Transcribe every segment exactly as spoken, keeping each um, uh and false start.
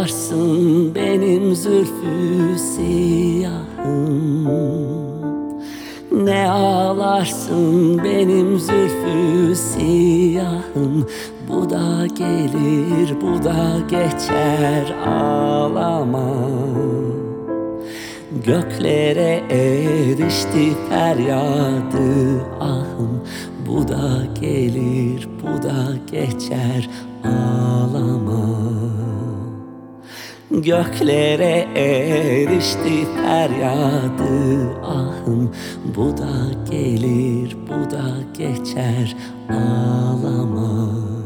ağlarsın benim zülfü siyahım? Ne ağlarsın benim zülfü siyahım? Bu da gelir, bu da geçer, ağlama. Göklere erişti feryadı ahım. Bu da gelir, bu da geçer, ağlama. Göklere erişti feryadı ahım. Bu da gelir, bu da geçer, ağlama.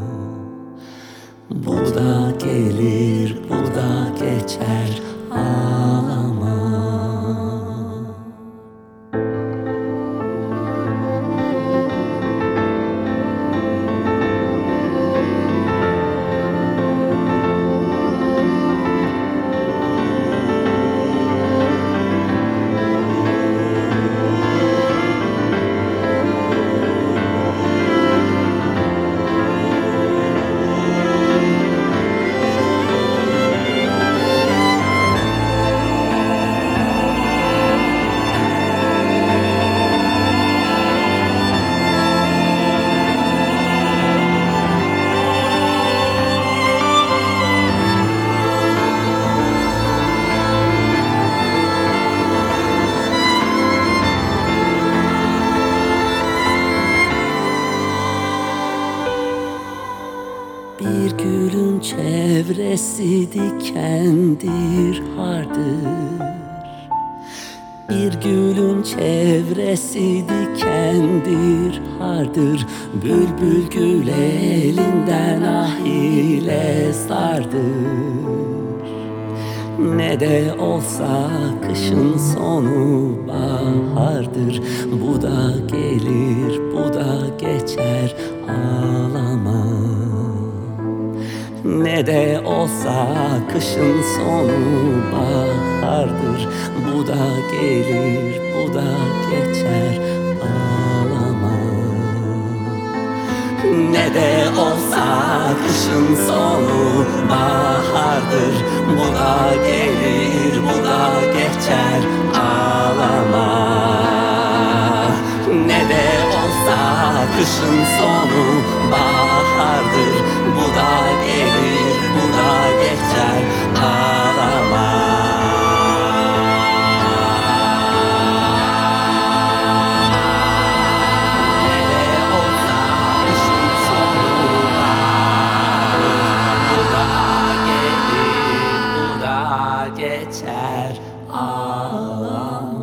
Bu da gelir, bu da geçer, ağlama. Bir gülün çevresi dikendir, hardır. Bir gülün çevresi dikendir, hardır. Bülbül gül elinden ah ile sardır. Ne de olsa kışın sonu bahardır. Bu da gelir, bu da geçer, ağlama. Ne de olsa kışın sonu bahardır. Bu da gelir, bu da geçer, ağlama. Ne de olsa kışın sonu bahardır. Bu da gelir, bu da geçer, ağlama. Ne de olsa kışın sonu bahardır. Bu da gelir, bu da geçer, ağlama. Ne de olsa kışın sonu bahardır. Bu da gelir, bu da geçer, ağlama.